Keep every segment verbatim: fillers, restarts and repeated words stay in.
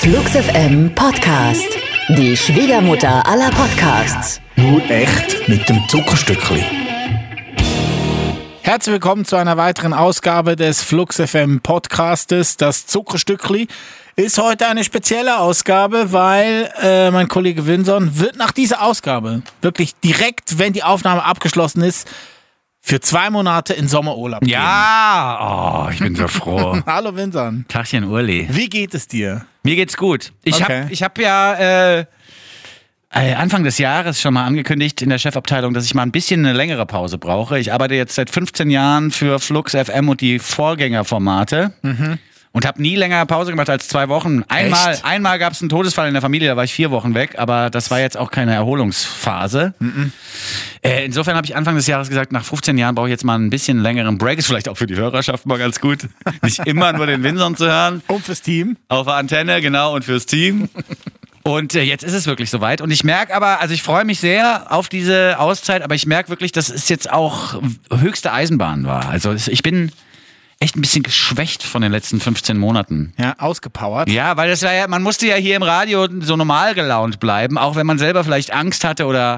Flux F M Podcast. Die Schwiegermutter aller Podcasts. Nur echt mit dem Zuckerstückli. Herzlich willkommen zu einer weiteren Ausgabe des Flux F M Podcastes. Das Zuckerstückli ist heute eine spezielle Ausgabe, weil äh, mein Kollege Vinson wird nach dieser Ausgabe wirklich direkt, wenn die Aufnahme abgeschlossen ist, für zwei Monate in Sommerurlaub gehen. Ja, oh, ich bin so froh. Hallo Vinson. Tagchen Urli. Wie geht es dir? Mir geht's gut. Ich Okay. habe ich hab ja äh, Anfang des Jahres schon mal angekündigt in der Chefabteilung, dass ich mal ein bisschen eine längere Pause brauche. Ich arbeite jetzt seit fünfzehn Jahren für Flux F M und die Vorgängerformate. Mhm. Und habe nie länger Pause gemacht als zwei Wochen. Einmal, einmal gab es einen Todesfall in der Familie, da war ich vier Wochen weg, aber das war jetzt auch keine Erholungsphase. Mhm. Äh, insofern habe ich Anfang des Jahres gesagt, nach fünfzehn Jahren brauche ich jetzt mal ein bisschen längeren Break. Ist vielleicht auch für die Hörerschaft mal ganz gut, nicht immer nur den Vinson zu hören. Und fürs Team? Auf der Antenne, genau, und fürs Team. Und äh, jetzt ist es wirklich soweit. Und ich merke aber, also ich freue mich sehr auf diese Auszeit, aber ich merke wirklich, dass es jetzt auch höchste Eisenbahn war. Also ich bin echt ein bisschen geschwächt von den letzten fünfzehn Monaten. Ja, ausgepowert. Ja, weil das war ja, man musste ja hier im Radio so normal gelaunt bleiben, auch wenn man selber vielleicht Angst hatte oder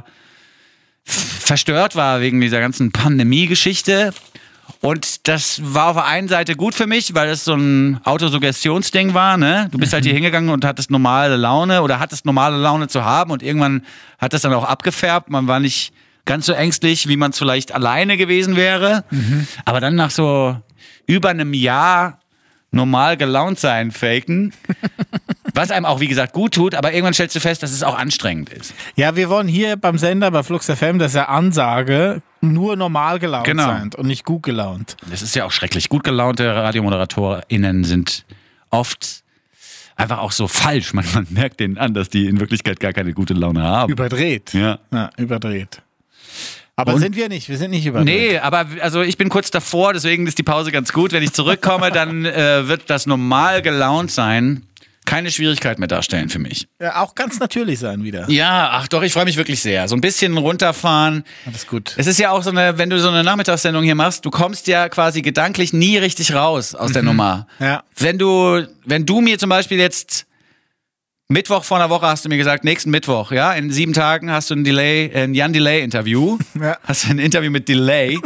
f- verstört war wegen dieser ganzen Pandemie-Geschichte. Und das war auf der einen Seite gut für mich, weil es so ein Autosuggestionsding war, ne? Du bist halt hier hingegangen und hattest normale Laune oder hattest normale Laune zu haben und irgendwann hat das dann auch abgefärbt. Man war nicht ganz so ängstlich, wie man es vielleicht alleine gewesen wäre. Mhm. Aber dann nach so über einem Jahr normal gelaunt sein, faken, was einem auch, wie gesagt, gut tut, aber irgendwann stellst du fest, dass es auch anstrengend ist. Ja, wir wollen hier beim Sender, bei Flux F M, das ist ja Ansage, nur normal gelaunt Genau. sein und nicht gut gelaunt. Das ist ja auch schrecklich. Gut gelaunte RadiomoderatorInnen sind oft einfach auch so falsch. Man, man merkt denen an, dass die in Wirklichkeit gar keine gute Laune haben. Überdreht. Ja. Ja, überdreht. Aber Und? sind wir nicht, wir sind nicht überdreht. Nee, aber also ich bin kurz davor, deswegen ist die Pause ganz gut. Wenn ich zurückkomme, dann äh, wird das normal gelaunt sein keine Schwierigkeit mehr darstellen für mich. Ja, auch ganz natürlich sein wieder. Ja, ach doch, ich freue mich wirklich sehr. So ein bisschen runterfahren. Alles gut. Es ist ja auch so eine, wenn du so eine Nachmittagssendung hier machst, du kommst ja quasi gedanklich nie richtig raus aus der Nummer. Ja. Wenn du, wenn du mir zum Beispiel jetzt Mittwoch vor einer Woche hast du mir gesagt, nächsten Mittwoch, ja, in sieben Tagen hast du ein Delay, ein Jan Delay Interview. Ja. Hast du ein Interview mit Delay.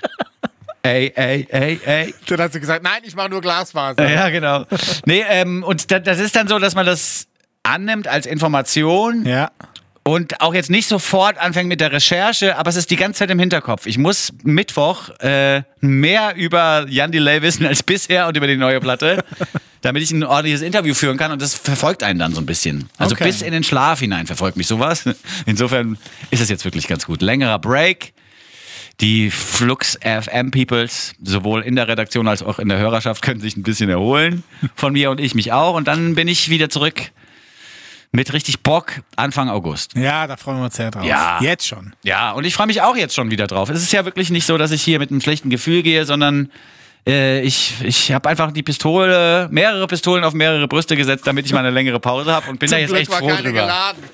Ey, ey, ey, ey. Dann hast du gesagt, nein, ich mache nur Glasfaser. Ja, genau. Nee, ähm, und da, das ist dann so, dass man das annimmt als Information. Ja. Und auch jetzt nicht sofort anfängt mit der Recherche, aber es ist die ganze Zeit im Hinterkopf. Ich muss Mittwoch äh, mehr über Jan Delay wissen als bisher und über die neue Platte, damit ich ein ordentliches Interview führen kann. Und das verfolgt einen dann so ein bisschen. Also Okay. bis in den Schlaf hinein verfolgt mich sowas. Insofern ist es jetzt wirklich ganz gut. Längerer Break. Die Flux F M Peoples, sowohl in der Redaktion als auch in der Hörerschaft, können sich ein bisschen erholen. Von mir und ich mich auch. Und dann bin ich wieder zurück mit richtig Bock Anfang August. Ja, da freuen wir uns sehr drauf. Ja. Jetzt schon. Ja, und ich freue mich auch jetzt schon wieder drauf. Es ist ja wirklich nicht so, dass ich hier mit einem schlechten Gefühl gehe, sondern äh, ich, ich habe einfach die Pistole, mehrere Pistolen auf mehrere Brüste gesetzt, damit ich mal eine längere Pause habe und bin Zum da jetzt Glück echt war froh keine drüber. geladen.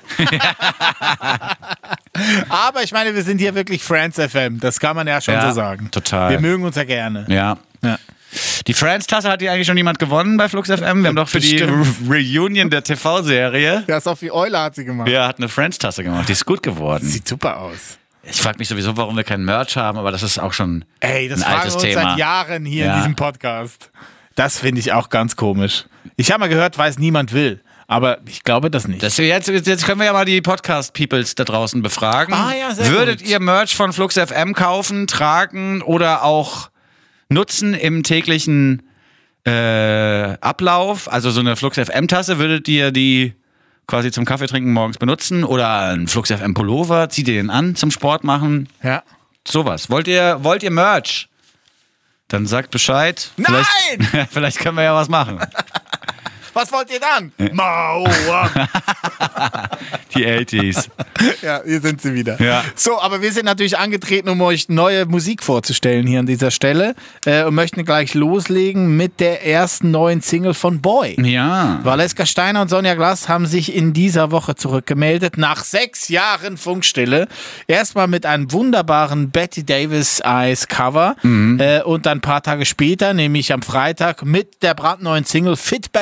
Aber ich meine, wir sind hier wirklich Friends F M. Das kann man ja schon Ja, so sagen. total. Wir mögen uns ja gerne. Ja. Ja. Die Friends-Tasse hat die eigentlich schon jemand gewonnen bei Flux F M. Wir haben doch für die Bestimmt. Re- Reunion der T V-Serie, Ja, Sophie Euler hat sie gemacht. ja, hat eine Friends-Tasse gemacht. Die ist gut geworden. Sieht super aus. Ich frage mich sowieso, warum wir kein Merch haben, aber das ist auch schon Ey, das ein fragen wir altes uns Thema. seit Jahren hier Ja. in diesem Podcast. Das finde ich auch ganz komisch. Ich habe mal gehört, weil es niemand will. Aber ich glaube das nicht. Das wir jetzt, jetzt können wir ja mal die Podcast-Peoples da draußen befragen. Ah, ja, sehr Würdet gut. ihr Merch von Flux F M kaufen, tragen oder auch nutzen im täglichen äh, Ablauf? Also so eine Flux F M-Tasse, würdet ihr die quasi zum Kaffee trinken morgens benutzen? Oder ein Flux F M-Pullover, zieht ihr den an zum Sport machen? Ja. Sowas. Wollt ihr, wollt ihr Merch? Dann sagt Bescheid. Nein! Vielleicht, vielleicht können wir ja was machen. Was wollt ihr dann? Mauer. Die achtziger. Ja, hier sind sie wieder. Ja. So, aber wir sind natürlich angetreten, um euch neue Musik vorzustellen hier an dieser Stelle äh, und möchten gleich loslegen mit der ersten neuen Single von Boy. Ja. Valeska Steiner und Sonja Glass haben sich in dieser Woche zurückgemeldet, nach sechs Jahren Funkstille. Erstmal mit einem wunderbaren Betty Davis Eyes Cover Mhm. äh, und dann ein paar Tage später, nämlich am Freitag, mit der brandneuen Single Fit Back In.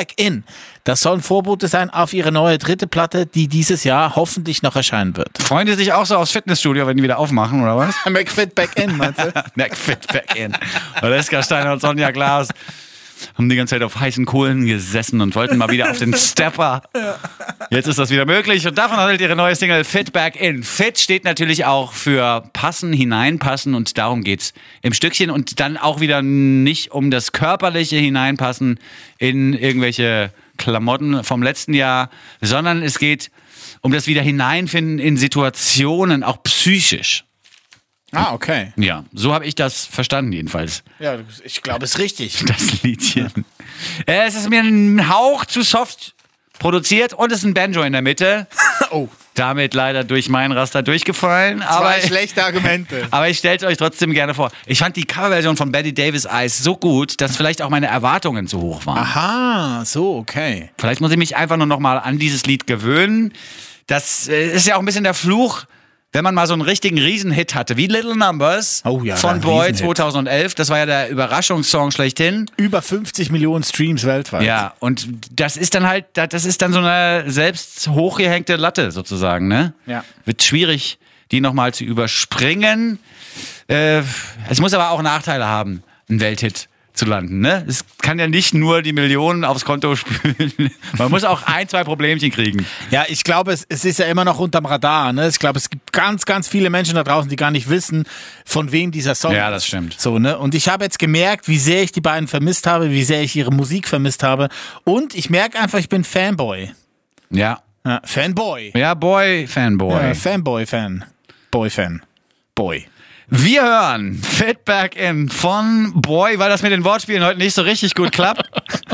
Das sollen Vorbote sein auf ihre neue dritte Platte, die dieses Jahr hoffentlich noch erscheinen wird. Freuen die sich auch so aufs Fitnessstudio, wenn die wieder aufmachen, oder was? McFit Back In, meinst du? McFit Back In. Valeska Steiner und Sonja Glas haben die ganze Zeit auf heißen Kohlen gesessen und wollten mal wieder auf den Stepper. Jetzt ist das wieder möglich und davon handelt ihre neue Single Fit Back In. Fit steht natürlich auch für passen, hineinpassen und darum geht's im Stückchen und dann auch wieder nicht um das körperliche Hineinpassen in irgendwelche Klamotten vom letzten Jahr, sondern es geht um das wieder Hineinfinden in Situationen, auch psychisch. Ah, okay. Ja, so habe ich das verstanden jedenfalls. Ja, ich glaube, es ist richtig. Das Liedchen. Äh, es ist mir ein Hauch zu soft produziert und es ist ein Banjo in der Mitte. Oh. Damit leider durch mein Raster durchgefallen. Aber, Zwei schlechte Argumente. aber ich stelle es euch trotzdem gerne vor. Ich fand die Coverversion von Betty Davis Eyes so gut, dass vielleicht auch meine Erwartungen zu hoch waren. Aha, so, okay. Vielleicht muss ich mich einfach nur noch mal an dieses Lied gewöhnen. Das äh, ist ja auch ein bisschen der Fluch, wenn man mal so einen richtigen Riesenhit hatte, wie Little Numbers oh ja, von Boy zweitausendelf. Das war ja der Überraschungssong schlechthin. Über fünfzig Millionen Streams weltweit. Ja, und das ist dann halt, das ist dann so eine selbst hochgehängte Latte sozusagen, ne? Ja. Wird schwierig, die nochmal zu überspringen. Äh, es muss aber auch Nachteile haben, ein Welthit zu landen, ne? Es kann ja nicht nur die Millionen aufs Konto spülen. Man muss auch ein, zwei Problemchen kriegen. Ja, ich glaube, es, es ist ja immer noch unterm Radar, ne? Ich glaube, es gibt ganz, ganz viele Menschen da draußen, die gar nicht wissen, von wem dieser Song ist. Ja, das stimmt. So, ne? Und ich habe jetzt gemerkt, wie sehr ich die beiden vermisst habe, wie sehr ich ihre Musik vermisst habe. Und ich merke einfach, ich bin Fanboy. Ja. Ja, Fanboy. Ja, Boy, Fanboy. Ja, Fanboy-Fan. Boy-Fan. Boy. Wir hören Fit Back In von Boy, weil das mit den Wortspielen heute nicht so richtig gut klappt.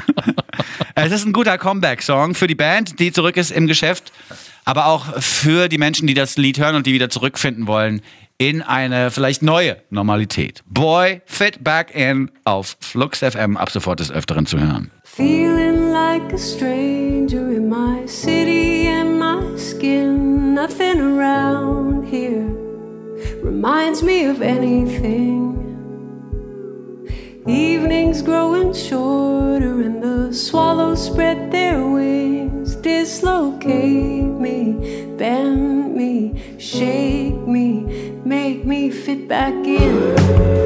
Es ist ein guter Comeback-Song für die Band, die zurück ist im Geschäft, aber auch für die Menschen, die das Lied hören und die wieder zurückfinden wollen in eine vielleicht neue Normalität. Boy, Fit Back In auf Flux F M ab sofort des Öfteren zu hören. Feeling like a stranger in my city and my skin. Nothing around here reminds me of anything. Evenings growing shorter and the swallows spread their wings. Dislocate me, bend me, shake me, make me fit back in.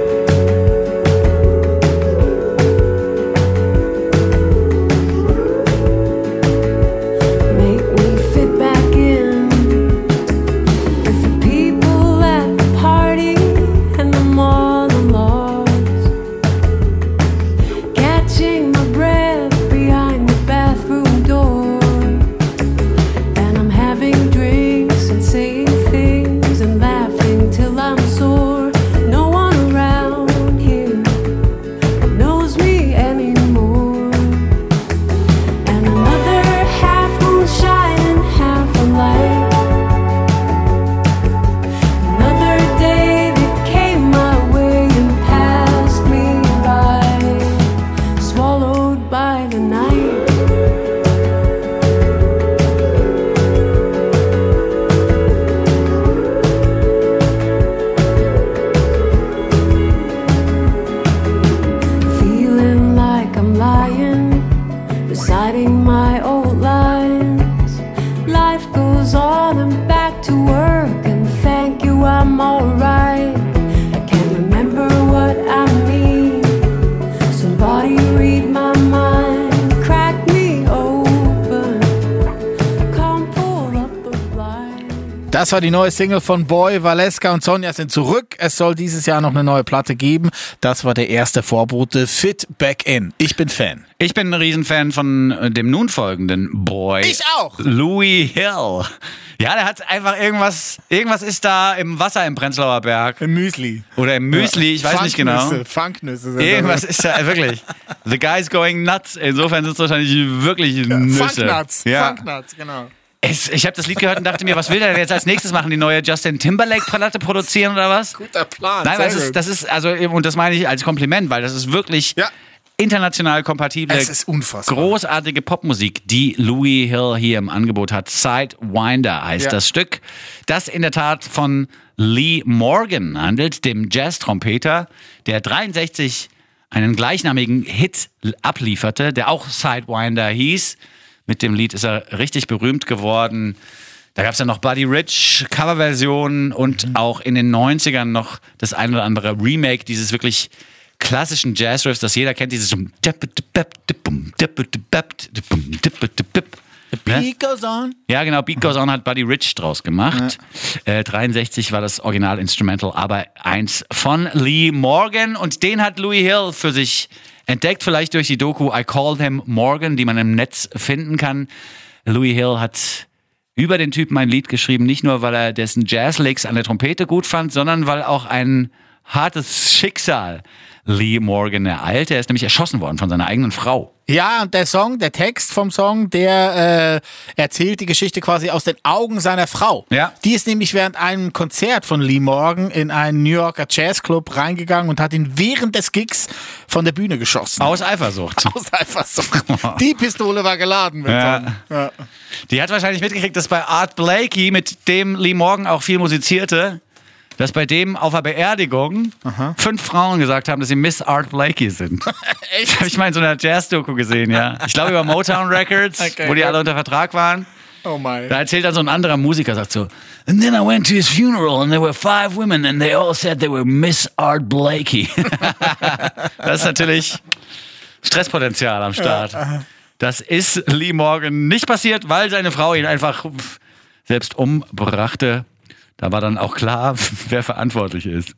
Das war die neue Single von Boy, Valeska und Sonja sind zurück. Es soll dieses Jahr noch eine neue Platte geben. Das war der erste Vorbote, Fit Back In. Ich bin Fan. Ich bin ein Riesenfan von dem nun folgenden Boy. Ich auch. Louis Hill. Ja, der hat einfach irgendwas, irgendwas ist da im Wasser im Prenzlauer Berg. Im Müsli. Oder im Müsli, ich weiß nicht genau. Funknüsse. Sind Irgendwas ist da, wirklich. The guy's going nuts. Insofern sind es wahrscheinlich wirklich Nüsse. Funknuts, ja. Funknuts, genau. Es, ich habe das Lied gehört und dachte mir, was will der denn jetzt als nächstes machen? Die neue Justin Timberlake-Platte produzieren oder was? Guter Plan. Nein, weil das ist, das ist, also, und das meine ich als Kompliment, weil das ist wirklich ja. international kompatible, es ist unfassbar. großartige Popmusik, die Louis Hill hier im Angebot hat. Sidewinder heißt ja. das Stück, das in der Tat von Lee Morgan handelt, dem Jazz-Trompeter, der dreiundsechzig einen gleichnamigen Hit ablieferte, der auch Sidewinder hieß. Mit dem Lied ist er richtig berühmt geworden. Da gab es ja noch Buddy Rich Coverversionen und mhm. auch in den neunzigern noch das ein oder andere Remake dieses wirklich klassischen Jazzriffs, das jeder kennt, dieses The Beat Goes On. Ja, genau, Beat Goes On hat Buddy Rich draus gemacht. Ja. Äh, dreiundsechzig war das Original-Instrumental, aber eins von Lee Morgan und den hat Louis Hill für sich entdeckt, vielleicht durch die Doku I Called Him Morgan, die man im Netz finden kann. Louis Hill hat über den Typen ein Lied geschrieben, nicht nur, weil er dessen Jazzlicks an der Trompete gut fand, sondern weil auch ein hartes Schicksal Lee Morgan ereilt. Er ist nämlich erschossen worden von seiner eigenen Frau. Ja, und der Song, der Text vom Song, der äh, erzählt die Geschichte quasi aus den Augen seiner Frau. Ja. Die ist nämlich während einem Konzert von Lee Morgan in einen New Yorker Jazzclub reingegangen und hat ihn während des Gigs von der Bühne geschossen. Aus Eifersucht. Aus Eifersucht. Die Pistole war geladen. Ja. Ja. Die hat wahrscheinlich mitgekriegt, dass bei Art Blakey, mit dem Lee Morgan auch viel musizierte, dass bei dem auf der Beerdigung Aha. fünf Frauen gesagt haben, dass sie Miss Art Blakey sind. Echt? Das habe ich mal in so einer Jazz-Doku gesehen, ja. Ich glaube über Motown Records, okay, wo die alle unter Vertrag waren. Oh mein. Da erzählt dann so ein anderer Musiker, sagt so, and then I went to his funeral and there were five women and they all said they were Miss Art Blakey. Das ist natürlich Stresspotenzial am Start. Ja. Das ist Lee Morgan nicht passiert, weil seine Frau ihn einfach selbst umbrachte. Da war dann auch klar, wer verantwortlich ist.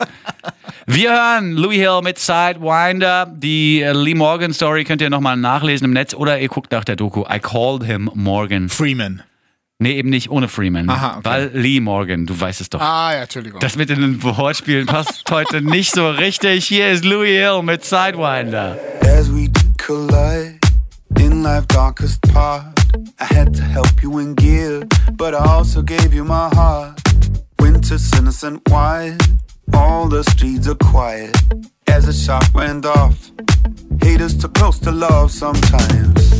Wir hören Louis Hill mit Sidewinder. Die Lee Morgan Story könnt ihr nochmal nachlesen im Netz oder ihr guckt nach der Doku I Called Him Morgan. Freeman. Nee, eben nicht ohne Freeman. Aha, okay. Weil Lee Morgan, du weißt es doch. Ah, ja, Entschuldigung. Das mit den Wortspielen passt heute nicht so richtig. Hier ist Louis Hill mit Sidewinder. As we collide in life's darkest part, I had to help you in gear, but I also gave you my heart. Winter's innocent white, all the streets are quiet. As a shot went off, haters too close to love sometimes.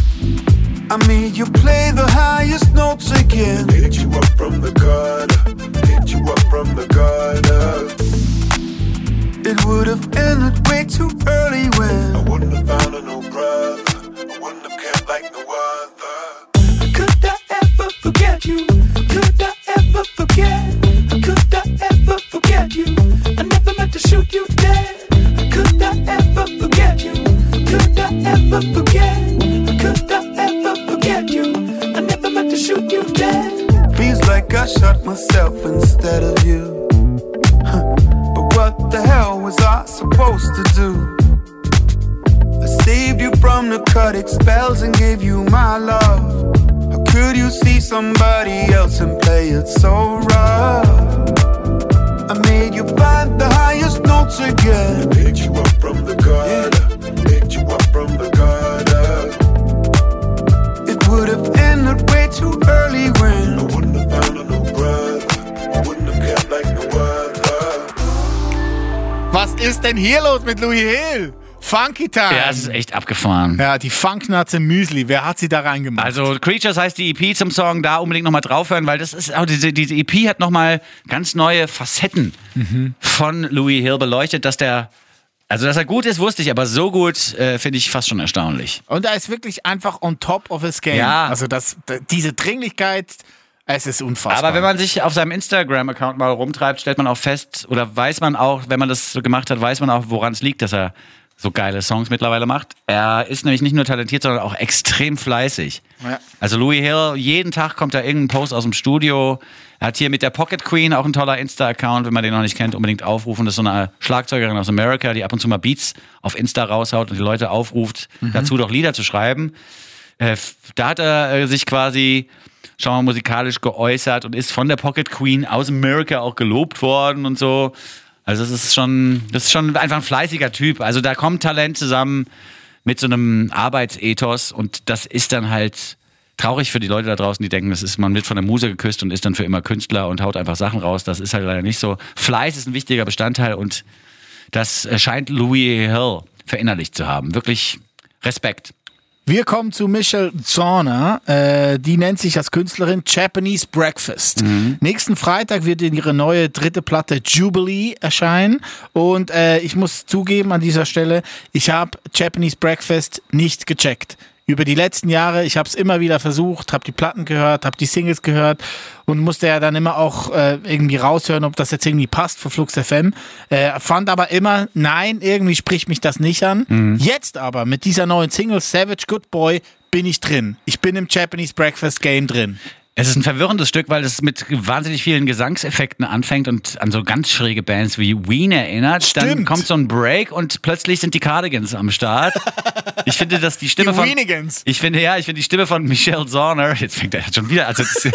I made you play the highest notes again. Picked you up from the gutter, picked you up from the gutter. It would have ended way too early when I wouldn't have found a no brother, I wouldn't have cared like no other. Could I ever forget you? Could I ever forget? Could I ever forget you? I never meant to shoot you dead. Could I ever forget you? Could I ever forget? Could I ever forget you? I never meant to shoot you dead. Feels like I shot myself instead of you. Huh. But what the hell was I supposed to do? I saved you from narcotic spells and gave you my love. Could you see somebody else and play it so rough? I made you find the highest notes again. Picked you up from the gutter, yeah. Picked you up from the gutter. It would have ended way too early when I wouldn't have found a no brother, I wouldn't have kept like no other. Was ist denn hier los mit Louis Hill? Funky Time. Ja, es ist echt abgefahren. Ja, die Funknatze Müsli. Wer hat sie da reingemacht? Also Creatures heißt die E P zum Song, da unbedingt nochmal draufhören, weil das ist auch diese, diese E P hat nochmal ganz neue Facetten mhm. von Louis Hill beleuchtet, dass der, also dass er gut ist, wusste ich, aber so gut äh, finde ich fast schon erstaunlich. Und er ist wirklich einfach on top of his game. Ja. Also das, diese Dringlichkeit, es ist unfassbar. Aber wenn man sich auf seinem Instagram-Account mal rumtreibt, stellt man auch fest, oder weiß man auch, wenn man das so gemacht hat, weiß man auch, woran es liegt, dass er so geile Songs mittlerweile macht. Er ist nämlich nicht nur talentiert, sondern auch extrem fleißig. Ja. Also Louis Hill, jeden Tag kommt da irgendein Post aus dem Studio. Er hat hier mit der Pocket Queen auch ein toller Insta-Account, wenn man den noch nicht kennt, unbedingt aufrufen. Das ist so eine Schlagzeugerin aus Amerika, die ab und zu mal Beats auf Insta raushaut und die Leute aufruft, mhm. dazu doch Lieder zu schreiben. Äh, da hat er äh, sich quasi schon mal musikalisch geäußert und ist von der Pocket Queen aus Amerika auch gelobt worden und so. Also das ist schon, das ist schon einfach ein fleißiger Typ. Also da kommt Talent zusammen mit so einem Arbeitsethos und das ist dann halt traurig für die Leute da draußen, die denken, das ist, man wird von der Muse geküsst und ist dann für immer Künstler und haut einfach Sachen raus. Das ist halt leider nicht so. Fleiß ist ein wichtiger Bestandteil und das scheint Louis Hill verinnerlicht zu haben. Wirklich Respekt. Wir kommen zu Michelle Zauner, äh, die nennt sich als Künstlerin Japanese Breakfast. Mhm. Nächsten Freitag wird ihre neue dritte Platte Jubilee erscheinen und äh, ich muss zugeben an dieser Stelle, ich habe Japanese Breakfast nicht gecheckt. Über die letzten Jahre, ich habe es immer wieder versucht, habe die Platten gehört, habe die Singles gehört und musste ja dann immer auch äh, irgendwie raushören, ob das jetzt irgendwie passt für Flux F M. Äh, fand aber immer, nein, irgendwie spricht mich das nicht an. Mhm. Jetzt aber mit dieser neuen Single Savage Good Boy bin ich drin. Ich bin im Japanese Breakfast Game drin. Es ist ein verwirrendes Stück, weil es mit wahnsinnig vielen Gesangseffekten anfängt und an so ganz schräge Bands wie Ween erinnert. Stimmt. Dann kommt so ein Break und plötzlich sind die Cardigans am Start. Ich finde, dass die Stimme die von... Weenigans. Ich finde, ja, ich finde die Stimme von Michelle Zauner... Jetzt fängt er schon wieder... Also das,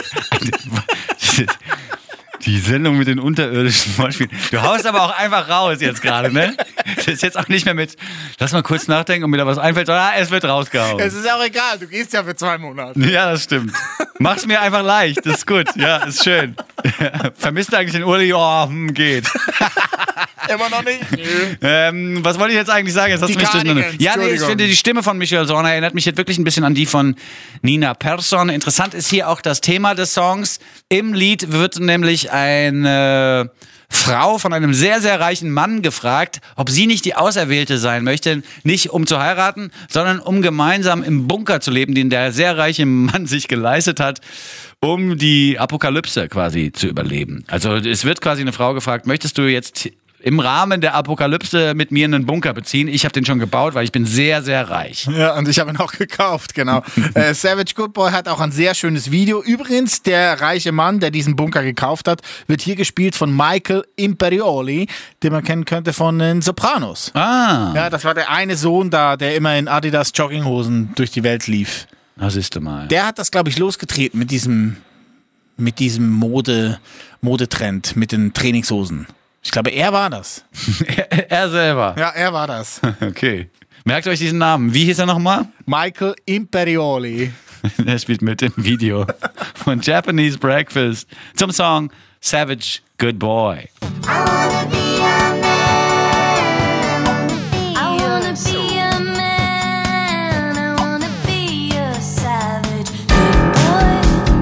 die Sendung mit den unterirdischen Beispielen. Du haust aber auch einfach raus jetzt gerade, ne? Das ist jetzt auch nicht mehr mit, lass mal kurz nachdenken, ob mir da was einfällt. Ah, es wird rausgehauen. Es ist auch egal, du gehst ja für zwei Monate. Ja, das stimmt. Mach's mir einfach leicht, das ist gut. Ja, ist schön. Vermisst du eigentlich den Uli? Oh, hm, geht. Immer noch nicht? ähm, was wollte ich jetzt eigentlich sagen? Jetzt hast die du mich Cardigans, Ja, nee, ich finde, die Stimme von Michelle Zauner erinnert mich jetzt wirklich ein bisschen an die von Nina Persson. Interessant ist hier auch das Thema des Songs. Im Lied wird nämlich eine Frau von einem sehr, sehr reichen Mann gefragt, ob sie nicht die Auserwählte sein möchte, nicht um zu heiraten, sondern um gemeinsam im Bunker zu leben, den der sehr reiche Mann sich geleistet hat, um die Apokalypse quasi zu überleben. Also es wird quasi eine Frau gefragt, möchtest du jetzt im Rahmen der Apokalypse mit mir einen Bunker beziehen? Ich habe den schon gebaut, weil ich bin sehr, sehr reich. Ja, und ich habe ihn auch gekauft, genau. äh, Savage Good Boy hat auch ein sehr schönes Video. Übrigens, der reiche Mann, der diesen Bunker gekauft hat, wird hier gespielt von Michael Imperioli, den man kennen könnte von den Sopranos. Ah. Ja, das war der eine Sohn da, der immer in Adidas Jogginghosen durch die Welt lief. Das ist du mal. Der hat das, glaube ich, losgetreten mit diesem, mit diesem Mode, Modetrend, mit den Trainingshosen. Ich glaube, er war das. er, er selber? Ja, er war das. Okay. Merkt euch diesen Namen. Wie hieß er nochmal? Michael Imperioli. Er spielt mit im Video von Japanese Breakfast zum Song Savage Good Boy. I wanna be a man. I wanna be a man. I wanna be a savage good boy.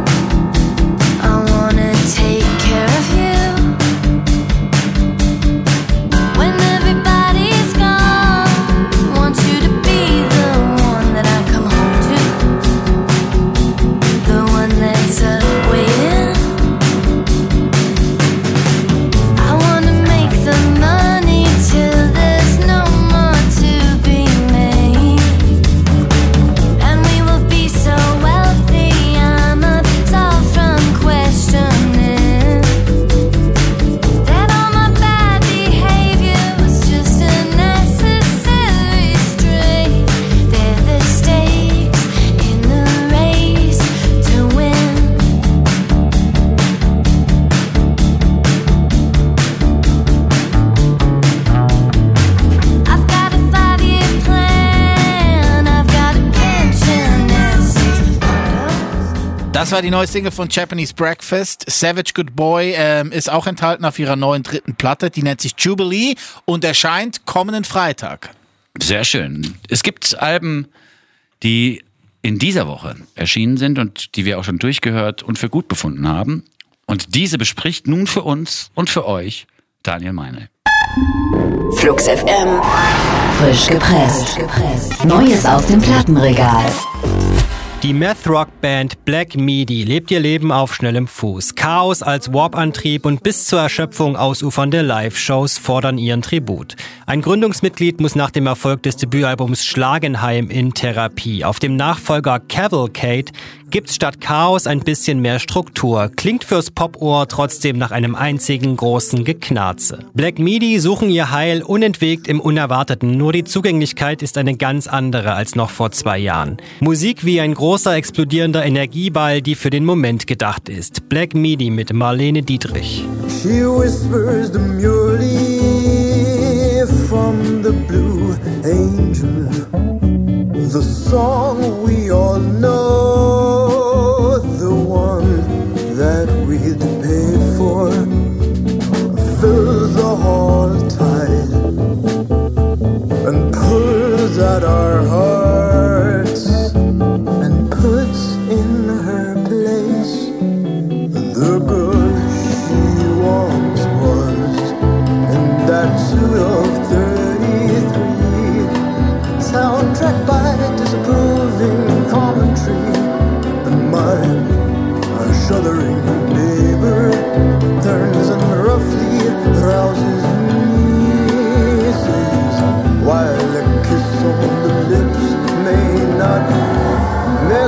I wanna take care of you. When everybody's gone, want you to be the one that I come home to. The one that's a waiting. I wanna make the money till there's no more to be made. And we will be so wealthy, I'm absolved from questioning that all my bad behavior was just a necessary stray. They're the stakes in the race to win. I've got a five-year plan. I've got a pension and six windows. Das war die neue Single von Japanese Breakfast. Savage Good Boy ähm, ist auch enthalten auf ihrer neuen dritten Platte. Die nennt sich Jubilee und erscheint kommenden Freitag. Sehr schön. Es gibt Alben, die in dieser Woche erschienen sind und die wir auch schon durchgehört und für gut befunden haben. Und diese bespricht nun für uns und für euch Daniel Meinl. Flux F M. Frisch gepresst. Neues aus dem Plattenregal. Die Math-Rock-Band Black Midi lebt ihr Leben auf schnellem Fuß. Chaos als Warp-Antrieb und bis zur Erschöpfung ausufernde Live-Shows fordern ihren Tribut. Ein Gründungsmitglied muss nach dem Erfolg des Debütalbums Schlagenheim in Therapie. Auf dem Nachfolger Cavalcade gibt's statt Chaos ein bisschen mehr Struktur. Klingt fürs Popohr trotzdem nach einem einzigen großen Geknarze. Black Midi suchen ihr Heil unentwegt im Unerwarteten, nur die Zugänglichkeit ist eine ganz andere als noch vor zwei Jahren. Musik wie ein großer explodierender Energieball, die für den Moment gedacht ist. Black Midi mit Marlene Dietrich. She whispers demurely from the Blue Angel, the song we all know, the one that we'd pay for, fills the hall tight and pulls at our hearts.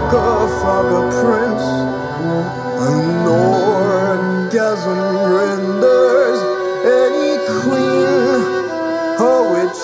sarcophagus prince, an orgasm renders any queen a witch.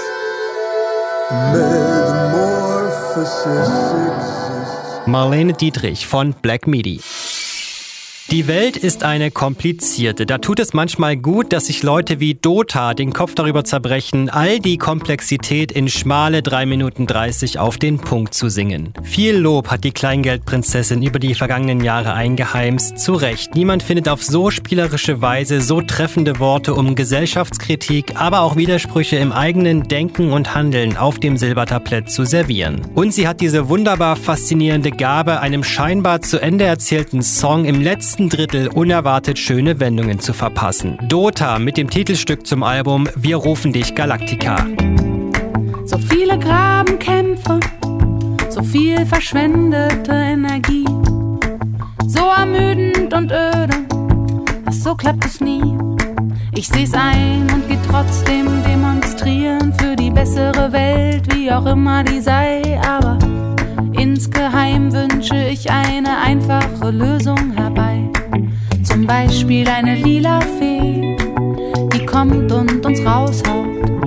Metamorphosis exists. Marlene Dietrich von Black Midi. Die Welt ist eine komplizierte. Da tut es manchmal gut, dass sich Leute wie Dota den Kopf darüber zerbrechen, all die Komplexität in schmale drei Minuten dreißig auf den Punkt zu singen. Viel Lob hat die Kleingeldprinzessin über die vergangenen Jahre eingeheimst. Zu Recht. Niemand findet auf so spielerische Weise so treffende Worte, um Gesellschaftskritik, aber auch Widersprüche im eigenen Denken und Handeln auf dem Silbertablett zu servieren. Und sie hat diese wunderbar faszinierende Gabe, einem scheinbar zu Ende erzählten Song im letzten Drittel unerwartet schöne Wendungen zu verpassen. Dota mit dem Titelstück zum Album Wir rufen dich Galactica. So viele Grabenkämpfe, so viel verschwendete Energie, so ermüdend und öde, so klappt es nie. Ich seh's ein und geh trotzdem demonstrieren für die bessere Welt, wie auch immer die sei, aber insgeheim wünsche ich eine einfache Lösung herbei. Zum Beispiel eine lila Fee, die kommt und uns raushaut,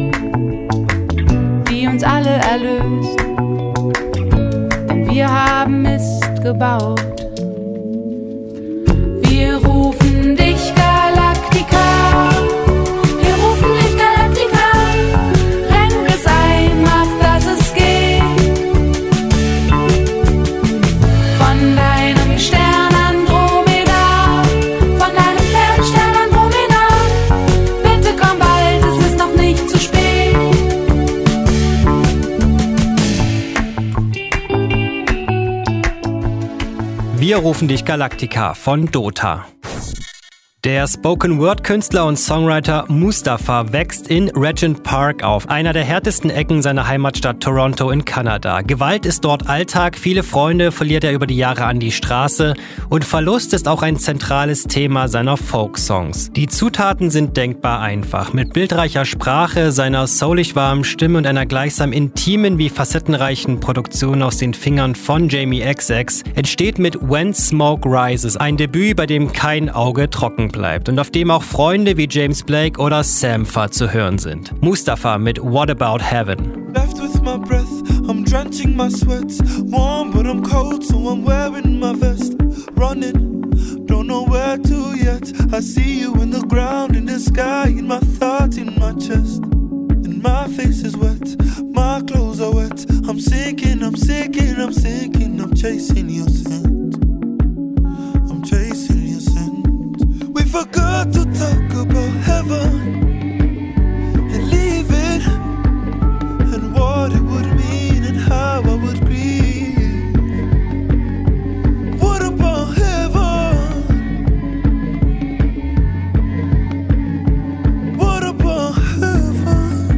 die uns alle erlöst, denn wir haben Mist gebaut. Wir rufen dich Galactica, wir rufen dich Galactica, renk es ein, mach dass es geht. Von deinem Stern Andromeda, von deinem Fernstern Andromeda, bitte komm bald, es ist noch nicht zu spät. Wir rufen dich Galactica von Dota. Der Spoken-Word-Künstler und Songwriter Mustafa wächst in Regent Park auf, einer der härtesten Ecken seiner Heimatstadt Toronto in Kanada. Gewalt ist dort Alltag, viele Freunde verliert er über die Jahre an die Straße und Verlust ist auch ein zentrales Thema seiner Folk-Songs. Die Zutaten sind denkbar einfach. Mit bildreicher Sprache, seiner soulig warmen Stimme und einer gleichsam intimen wie facettenreichen Produktion aus den Fingern von Jamie X X entsteht mit When Smoke Rises ein Debüt, bei dem kein Auge trocken bleibt und auf dem auch Freunde wie James Blake oder Sampha zu hören sind. Mustafa mit What About Heaven. Left with my breath, I'm drenching my sweats. Warm but I'm cold, so I'm wearing my vest. Running, don't know where to yet. I see you in the ground, in the sky, in my thoughts, in my chest. And my face is wet, my clothes are wet. I'm sinking, I'm sinking, I'm sinking. I'm chasing your scent, I'm chasing your scent. We forgot to talk about heaven and leave it, and what it would mean and how I would grieve. What about heaven? What about heaven?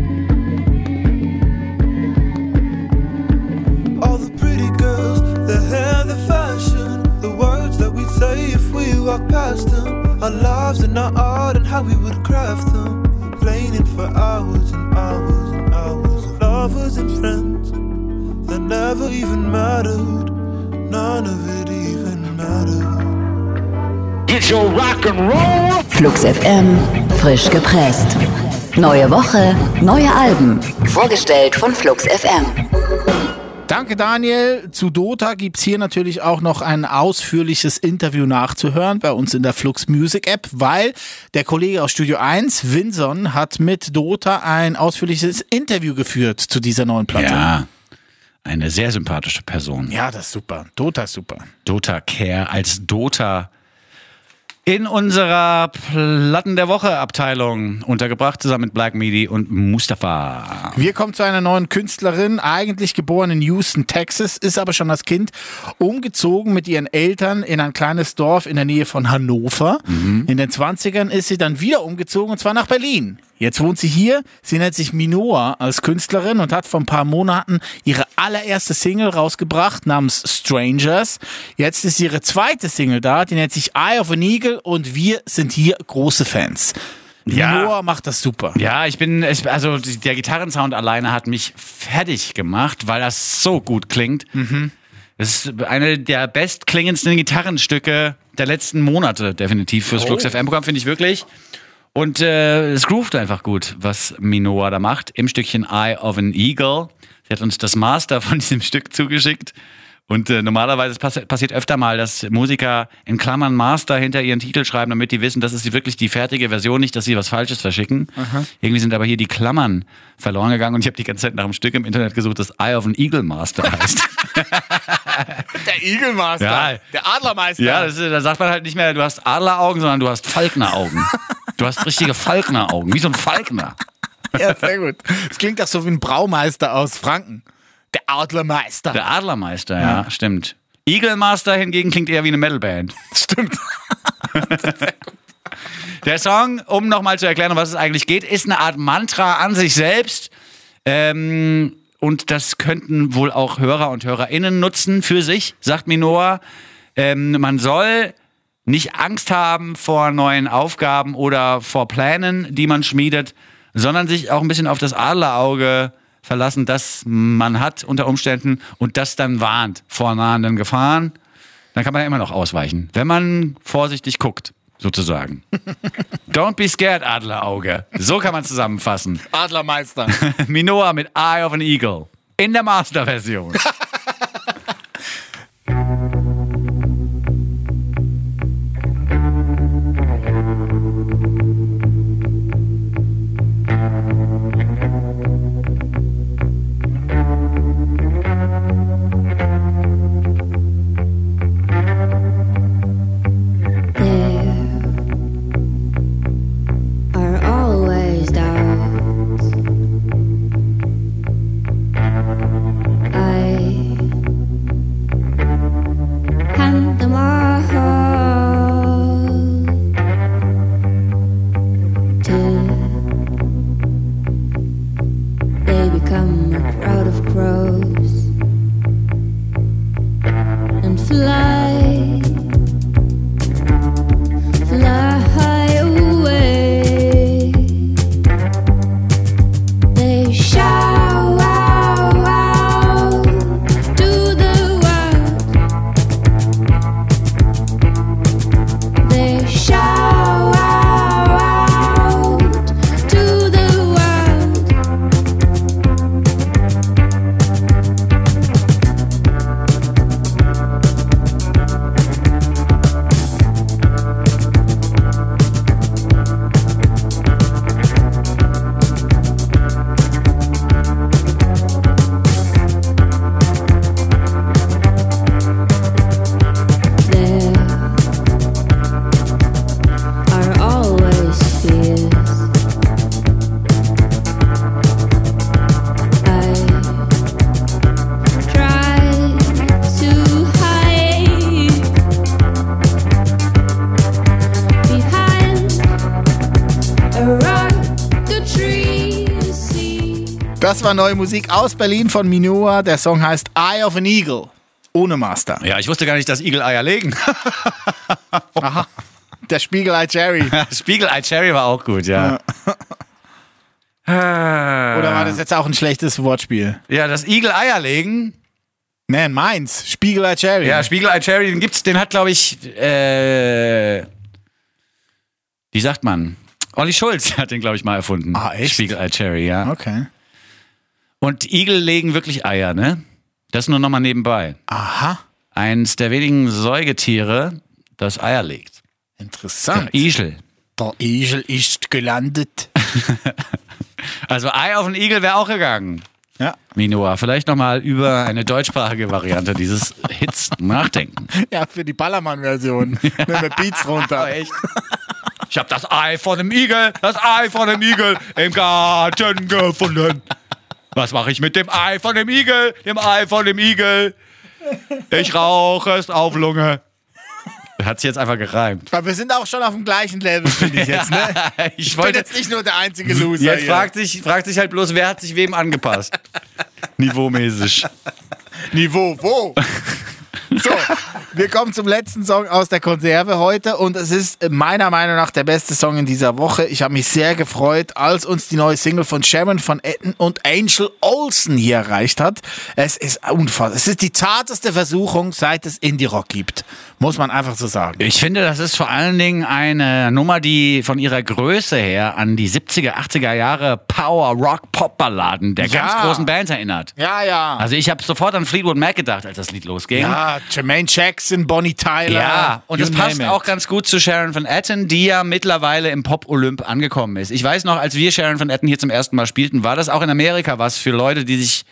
All the pretty girls, their hair, their fashion, the words that we'd say if we walked past them. Our lives and our art and how we would craft them. Playing it for hours and hours and hours. Lovers and friends that never even mattered. None of it even mattered. Get your rock and roll! Flux F M, frisch gepresst. Neue Woche, neue Alben. Vorgestellt von Flux F M. Danke Daniel. Zu Dota gibt's hier natürlich auch noch ein ausführliches Interview nachzuhören bei uns in der Flux Music App, weil der Kollege aus Studio eins, Vinson, hat mit Dota ein ausführliches Interview geführt zu dieser neuen Platte. Ja, eine sehr sympathische Person. Ja, das ist super. Dota ist super. Dota Care als Dota in unserer Platten der Woche Abteilung untergebracht, zusammen mit Black Midi und Mustafa. Wir kommen zu einer neuen Künstlerin, eigentlich geboren in Houston, Texas, ist aber schon als Kind umgezogen mit ihren Eltern in ein kleines Dorf in der Nähe von Hannover. Mhm. In den zwanzigern ist sie dann wieder umgezogen und zwar nach Berlin. Jetzt wohnt sie hier, sie nennt sich Minoa als Künstlerin und hat vor ein paar Monaten ihre allererste Single rausgebracht namens Strangers. Jetzt ist ihre zweite Single da, die nennt sich Eye of an Eagle und wir sind hier große Fans. Ja. Minoa macht das super. Ja, ich bin, also der Gitarrensound alleine hat mich fertig gemacht, weil das so gut klingt. Mhm. Das ist eine der bestklingendsten Gitarrenstücke der letzten Monate, definitiv fürs Oh. Flux F M-Programm, finde ich wirklich. Und äh, es groovt einfach gut, was Minoa da macht. Im Stückchen Eye of an Eagle. Sie hat uns das Master von diesem Stück zugeschickt. Und äh, normalerweise pass- passiert öfter mal, dass Musiker in Klammern Master hinter ihren Titel schreiben, damit die wissen, das ist wirklich die fertige Version, nicht, dass sie was Falsches verschicken. Aha. Irgendwie sind aber hier die Klammern verloren gegangen und ich habe die ganze Zeit nach einem Stück im Internet gesucht, das Eye of an Eagle Master heißt. Der Igelmaster. Ja. Der Adlermeister. Ja, das ist, da sagt man halt nicht mehr, du hast Adleraugen, sondern du hast Falkneraugen. Du hast richtige Falkneraugen, wie so ein Falkner. Ja, sehr gut. Das klingt doch so wie ein Braumeister aus Franken. Der Adlermeister. Der Adlermeister, ja, stimmt. Eaglemaster hingegen klingt eher wie eine Metalband. Stimmt. Der Song, um nochmal zu erklären, um was es eigentlich geht, ist eine Art Mantra an sich selbst. Ähm, und das könnten wohl auch Hörer und HörerInnen nutzen für sich, sagt Minoa. Ähm, man soll nicht Angst haben vor neuen Aufgaben oder vor Plänen, die man schmiedet, sondern sich auch ein bisschen auf das Adlerauge verlassen, das man hat unter Umständen und das dann warnt vor nahenden Gefahren. Dann kann man ja immer noch ausweichen, wenn man vorsichtig guckt, sozusagen. Don't be scared, Adlerauge. So kann man zusammenfassen. Adlermeister. Minoa mit Eye of an Eagle. In der Master-Version. Are always doubts. I hand them my heart till they become a crowd of crows and fly, fly away. They shout out to the world. They shout out to the world. There are always fears. I try to hide behind a rock, a tree, a sea. Das war neue Musik aus Berlin von Minoa. Der Song heißt Eye of an Eagle. Ohne Master. Ja, ich wusste gar nicht, dass Eagle-Eier legen. Aha. Der Spiegelei Jerry. Spiegelei Cherry war auch gut, ja. Oder war das jetzt auch ein schlechtes Wortspiel? Ja, das Eagle-Eier legen. Nee, meins. Spiegelei Jerry. Ja, Spiegelei Cherry, den gibt's, den hat, glaube ich, äh, wie sagt man? Olli Schulz hat den, glaube ich, mal erfunden. Ah, echt? Spiegelei Cherry, ja. Okay. Und Igel legen wirklich Eier, ne? Das nur nochmal nebenbei. Aha. Eins der wenigen Säugetiere, das Eier legt. Interessant. Der Igel. Der Igel ist gelandet. Also Ei auf den Igel wäre auch gegangen. Ja. Minoa, vielleicht nochmal über eine deutschsprachige Variante dieses Hits nachdenken. Ja, für die Ballermann-Version. Nehmen wir Beats runter. Echt? Ich hab das Ei von dem Igel, das Ei von dem Igel im Garten gefunden. Was mache ich mit dem Ei von dem Igel, dem Ei von dem Igel? Ich rauche es auf Lunge. Hat sich jetzt einfach gereimt. Aber wir sind auch schon auf dem gleichen Level, finde ich jetzt, ne? Ich, Ich wollte bin jetzt nicht nur der einzige Loser Jetzt hier. fragt sich, fragt sich halt bloß, wer hat sich wem angepasst? Niveaumäßig. Niveau, wo? So, Wir kommen zum letzten Song aus der Konserve heute und es ist meiner Meinung nach der beste Song in dieser Woche. Ich habe mich sehr gefreut, als uns die neue Single von Sharon Van Etten und Angel Olsen hier erreicht hat. Es ist unfassbar. Es ist die zarteste Versuchung, seit es Indie-Rock gibt. Muss man einfach so sagen. Ich finde, das ist vor allen Dingen eine Nummer, die von ihrer Größe her an die siebziger, achtziger Jahre Power-Rock-Pop-Balladen der Ja. ganz großen Bands erinnert. Ja, ja. Also ich habe sofort an Fleetwood Mac gedacht, als das Lied losging. Ja, Jermaine Jackson, Bonnie Tyler. Ja, und you das passt name it. auch ganz gut zu Sharon Van Etten, die ja mittlerweile im Pop-Olymp angekommen ist. Ich weiß noch, als wir Sharon Van Etten hier zum ersten Mal spielten, war das auch in Amerika was für Leute, die sich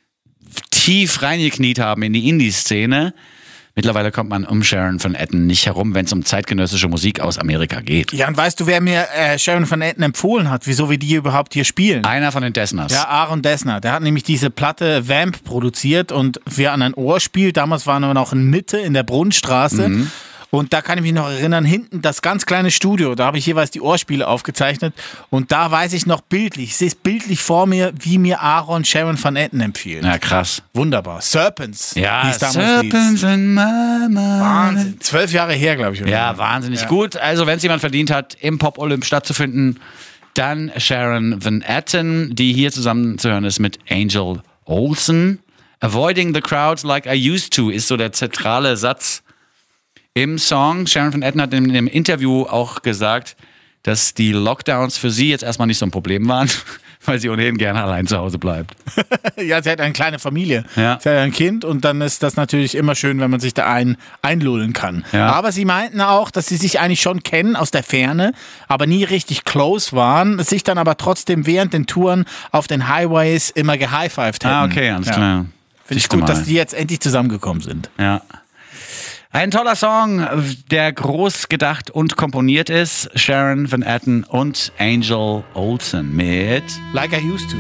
tief reingekniet haben in die Indie-Szene. Mittlerweile kommt man um Sharon Van Etten nicht herum, wenn es um zeitgenössische Musik aus Amerika geht. Ja, und weißt du, wer mir äh, Sharon Van Etten empfohlen hat, wieso wir die überhaupt hier spielen? Einer von den Dessners. Ja, Aaron Dessner. Der hat nämlich diese Platte Vamp produziert und wir an ein Ohrspiel. Damals waren wir noch in Mitte in der Brunnenstraße. Mhm. Und da kann ich mich noch erinnern, hinten das ganz kleine Studio, da habe ich jeweils die Ohrspiele aufgezeichnet. Und da weiß ich noch bildlich, ich sehe es bildlich vor mir, wie mir Aaron Sharon Van Etten empfiehlt. Ja, krass. Wunderbar. Serpents. Ja, hieß damals Serpents in my mind. Wahnsinn. Zwölf Jahre her, glaube ich. Oder? Ja, wahnsinnig Ja. gut. Also, wenn es jemand verdient hat, im Pop-Olymp stattzufinden, dann Sharon Van Etten, die hier zusammen zu hören ist mit Angel Olsen. Avoiding the crowds like I used to ist so der zentrale Satz im Song. Sharon Van Etten hat in dem Interview auch gesagt, dass die Lockdowns für sie jetzt erstmal nicht so ein Problem waren, weil sie ohnehin gerne allein zu Hause bleibt. Ja, sie hat eine kleine Familie. Ja. Sie hat ein Kind und dann ist das natürlich immer schön, wenn man sich da ein, einlullen kann. Ja. Aber sie meinten auch, dass sie sich eigentlich schon kennen aus der Ferne, aber nie richtig close waren, sich dann aber trotzdem während den Touren auf den Highways immer gehighfived hätten. Ah, okay, alles Ja. klar. Finde ich Siehste gut, mal. dass die jetzt endlich zusammengekommen sind. Ja. Ein toller Song, der groß gedacht und komponiert ist. Sharon Van Etten und Angel Olsen mit Like I Used To.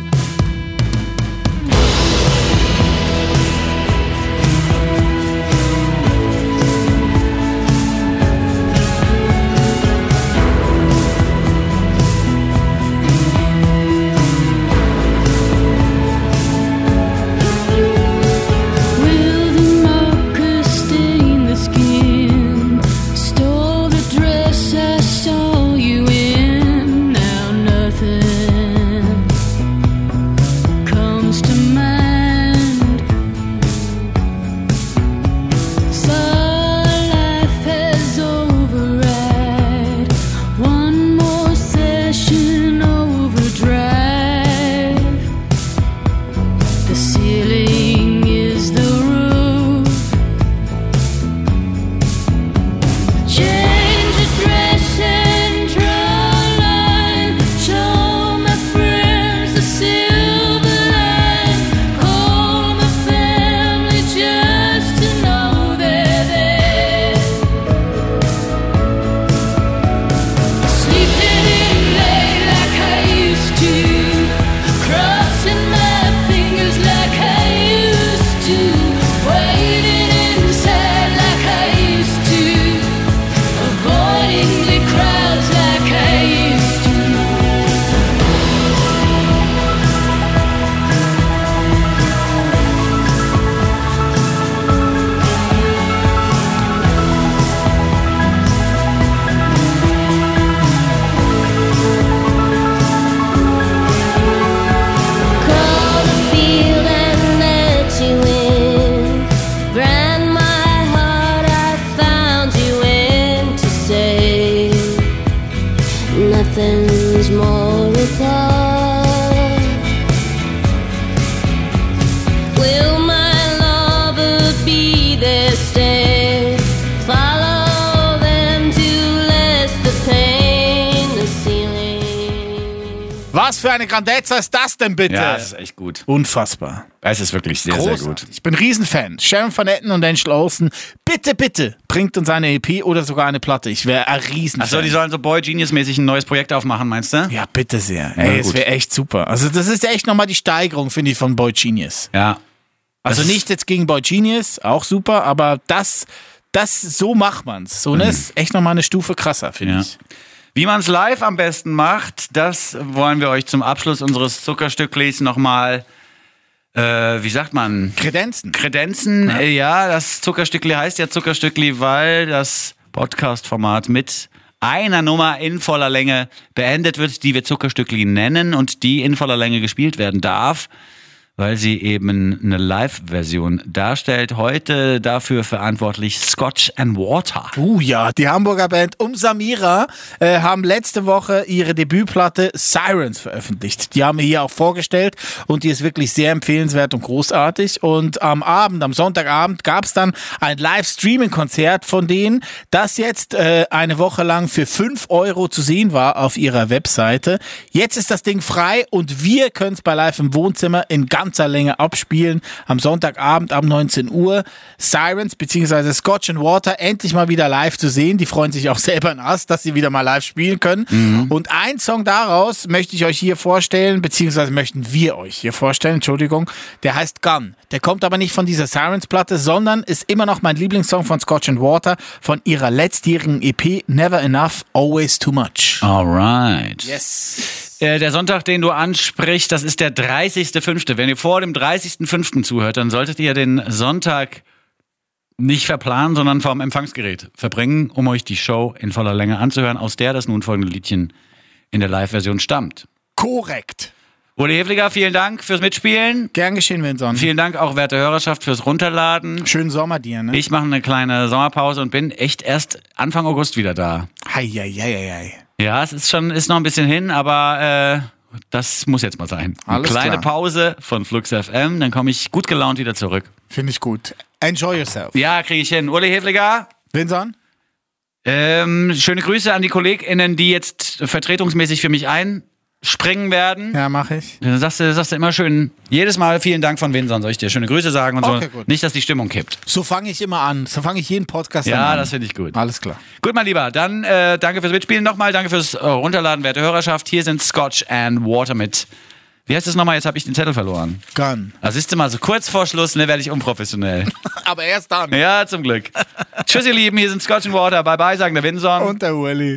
Will the marker stain the skin? Stole the dress I saw you in. Now nothing comes to mind. So life has override. One more session overdrive. The ceiling is the roof. Change the dress and draw a line. Show my friends the silver line. Call my family just to know they're there. Sleeping in late like I used to. Crossing my fingers like I used to. Waiting inside like I used to. Avoiding the crowds like I used to. Call the field and let you in. Brand my heart, I found you in to say nothing's more apart. Will my lover be there? Stay. Follow them to less the pain, the ceiling. Was für eine Grandezza ist das denn bitte? Ja, es ist echt gut. Unfassbar. Es ist wirklich sehr, sehr gut. Ich bin Riesenfan. Sharon Van Etten und Angel Olsen. Bitte, bitte, bringt uns eine E P oder sogar eine Platte. Ich wäre ein Riesenfan. Achso, die sollen so Boy Genius-mäßig ein neues Projekt aufmachen, meinst du? Ja, bitte sehr. Ja, Ey, es gut. wäre echt super. Also das ist ja echt nochmal die Steigerung, finde ich, von Boy Genius. Ja. Also Das ist- nicht jetzt gegen Boy Genius, auch super, aber das, das so macht man's. So, ne, ist echt nochmal eine Stufe krasser, finde Mhm. Ja. ich. Wie man es live am besten macht, das wollen wir euch zum Abschluss unseres Zuckerstücklis nochmal äh, wie sagt man? Kredenzen. Kredenzen, Ja. ja. Äh, ja, das Zuckerstückli heißt ja Zuckerstückli, weil das Podcast-Format mit einer Nummer in voller Länge beendet wird, die wir Zuckerstückli nennen und die in voller Länge gespielt werden darf, weil sie eben eine Live-Version darstellt. Heute dafür verantwortlich Scotch and Water. Uh ja, die Hamburger Band um Samira äh, haben letzte Woche ihre Debütplatte Sirens veröffentlicht. Die haben wir hier auch vorgestellt und die ist wirklich sehr empfehlenswert und großartig. Und am Abend, am Sonntagabend gab es dann ein Live-Streaming-Konzert von denen, das jetzt äh, eine Woche lang für fünf Euro zu sehen war auf ihrer Webseite. Jetzt ist das Ding frei und wir können es bei Live im Wohnzimmer in ganzer Länge abspielen. Am Sonntagabend ab neunzehn Uhr. Sirens bzw. Scotch and Water endlich mal wieder live zu sehen. Die freuen sich auch selber in Ast, dass sie wieder mal live spielen können. Mhm. Und ein Song daraus möchte ich euch hier vorstellen, beziehungsweise möchten wir euch hier vorstellen, Entschuldigung, der heißt Gun. Der kommt aber nicht von dieser Sirens-Platte, sondern ist immer noch mein Lieblingssong von Scotch and Water von ihrer letztjährigen E P Never Enough, Always Too Much. Alright. Yes. Äh, der Sonntag, den du ansprichst, das ist der dreißigster fünfte Wenn ihr vor dem dreißigsten fünften zuhört, dann solltet ihr den Sonntag nicht verplanen, sondern vorm Empfangsgerät verbringen, um euch die Show in voller Länge anzuhören, aus der das nun folgende Liedchen in der Live-Version stammt. Korrekt. Uli Hefliger, vielen Dank fürs Mitspielen. Gern geschehen, Vincent. Vielen Dank auch, werte Hörerschaft, fürs Runterladen. Schönen Sommer dir, ne? Ich mache eine kleine Sommerpause und bin echt erst Anfang August wieder da. Hei, hei, hei, hei. Ja, es ist schon, ist noch ein bisschen hin, aber äh, das muss jetzt mal sein. Eine Alles kleine klar. Pause von Flux F M, dann komme ich gut gelaunt wieder zurück. Finde ich gut. Enjoy yourself. Ja, kriege ich hin. Uli Hefliger. Vincent? Ähm, schöne Grüße an die KollegInnen, die jetzt vertretungsmäßig für mich einspringen werden. Ja, mache ich. Dann sagst du, sagst du immer schön, jedes Mal vielen Dank von Vincent, soll ich dir schöne Grüße sagen und Okay, so. gut. Nicht, dass die Stimmung kippt. So fange ich immer an. So fange ich jeden Podcast Ja, an. das finde ich gut. Alles klar. Gut, mein Lieber, dann äh, danke fürs Mitspielen nochmal, danke fürs äh, Runterladen, werte Hörerschaft. Hier sind Scotch and Water mit, wie heißt es nochmal, jetzt habe ich den Zettel verloren. Gun. Also siehst du mal, so kurz vor Schluss, ne, werde ich unprofessionell. Aber erst dann. Ja, zum Glück. Tschüss, ihr Lieben, hier sind Scotch and Water, bye bye, sagen der Vincent. Und der Uli.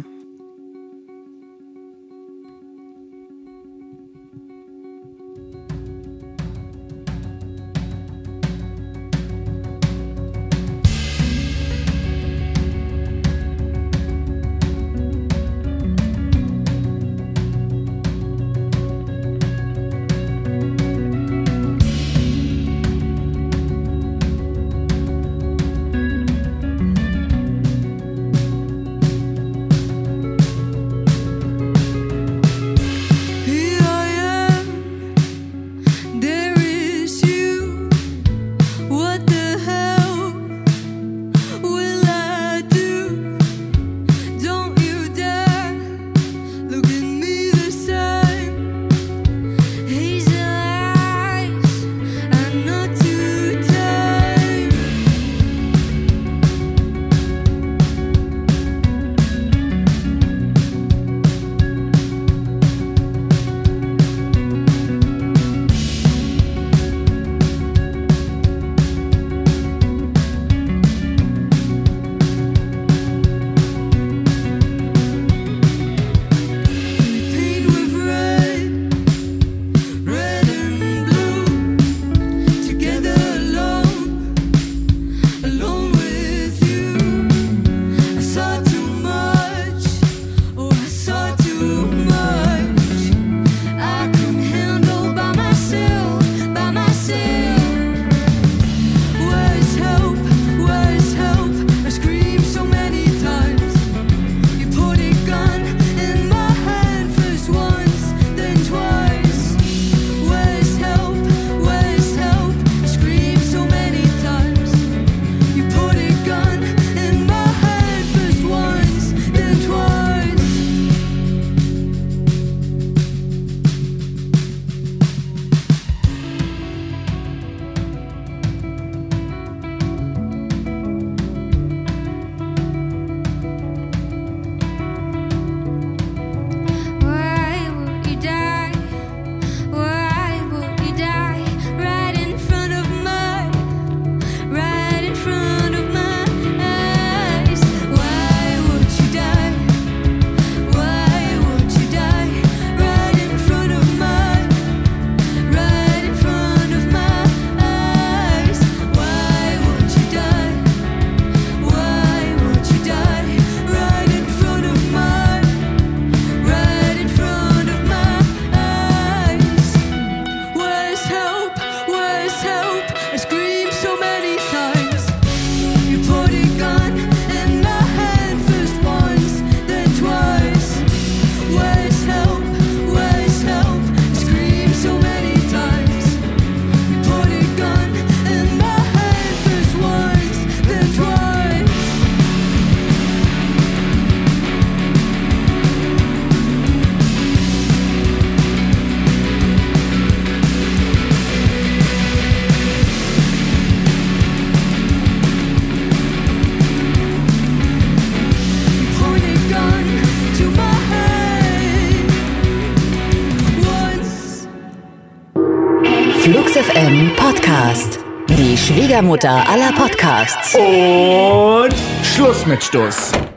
F M Podcast. Die Schwiegermutter aller Podcasts. Und Schluss mit Stuss.